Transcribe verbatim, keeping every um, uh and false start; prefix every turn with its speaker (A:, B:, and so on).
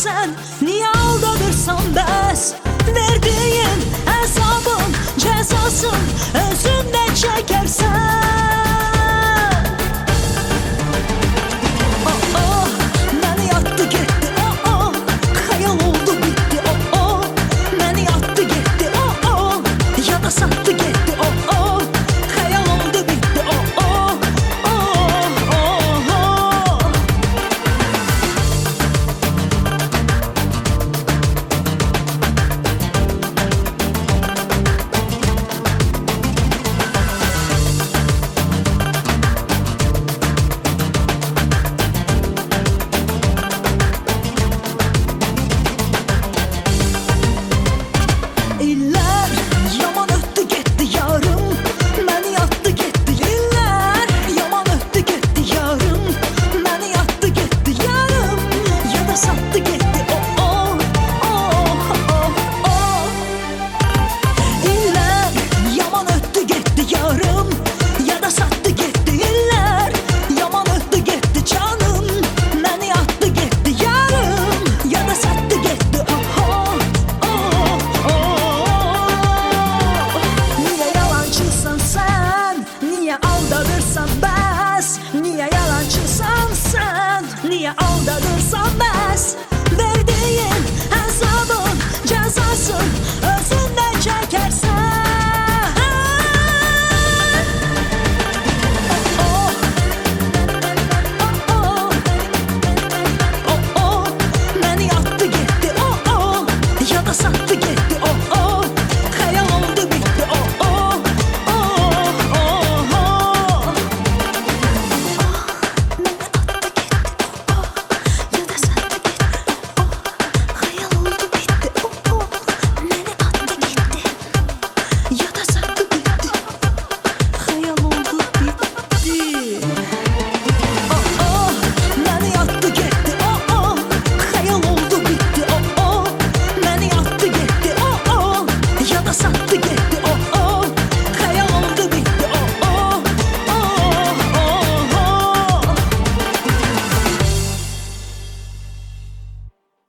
A: bilirsən, niyə aldadırsan bəs? Verdiyin əzabın cəzasın özündən çəkərsən. Oh oh, məni atdı getdi, oh oh, xəyal oldu bitdi, oh oh, məni atdı getdi, oh oh, ya da satdı getdi, oh oh, xəyal oldu bitdi, oh oh, oh oh, oh. İllər yaman ötdü getdi yarım, məni atdı getdi. İllər yaman ötdü getdi yarım, məni atdı getdi yarım, ya da satdı getdi.